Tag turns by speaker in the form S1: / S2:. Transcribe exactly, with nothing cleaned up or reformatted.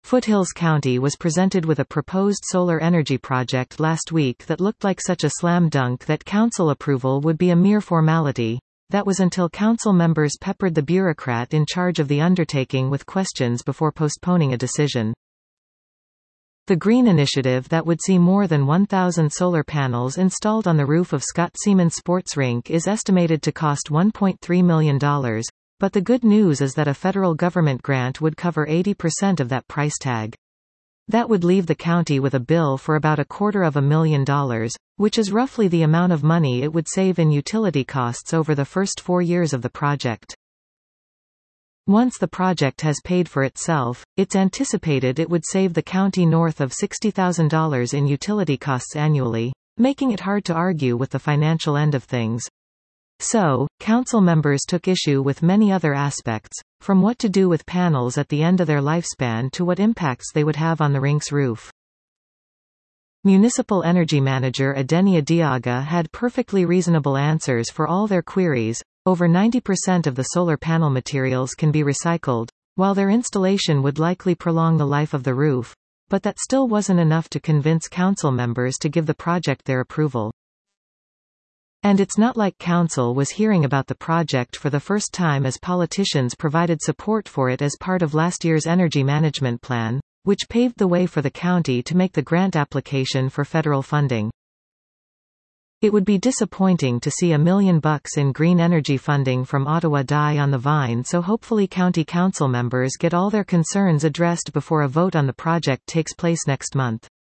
S1: Foothills County was presented with a proposed solar energy project last week that looked like such a slam dunk that council approval would be a mere formality. That was until council members peppered the bureaucrat in charge of the undertaking with questions before postponing a decision. The Green Initiative that would see more than one thousand solar panels installed on the roof of Scott Seaman Sports Rink is estimated to cost one point three million dollars, but the good news is that a federal government grant would cover eighty percent of that price tag. That would leave the county with a bill for about a quarter of a million dollars, which is roughly the amount of money it would save in utility costs over the first four years of the project. Once the project has paid for itself, it's anticipated it would save the county north of sixty thousand dollars in utility costs annually, making it hard to argue with the financial end of things. So, council members took issue with many other aspects, from what to do with panels at the end of their lifespan to what impacts they would have on the rink's roof. Municipal Energy Manager Adenia Diaga had perfectly reasonable answers for all their queries. Over ninety percent of the solar panel materials can be recycled, while their installation would likely prolong the life of the roof, but that still wasn't enough to convince council members to give the project their approval. And it's not like council was hearing about the project for the first time, as politicians provided support for it as part of last year's energy management plan, which paved the way for the county to make the grant application for federal funding. It would be disappointing to see a million bucks in green energy funding from Ottawa die on the vine, so hopefully county council members get all their concerns addressed before a vote on the project takes place next month.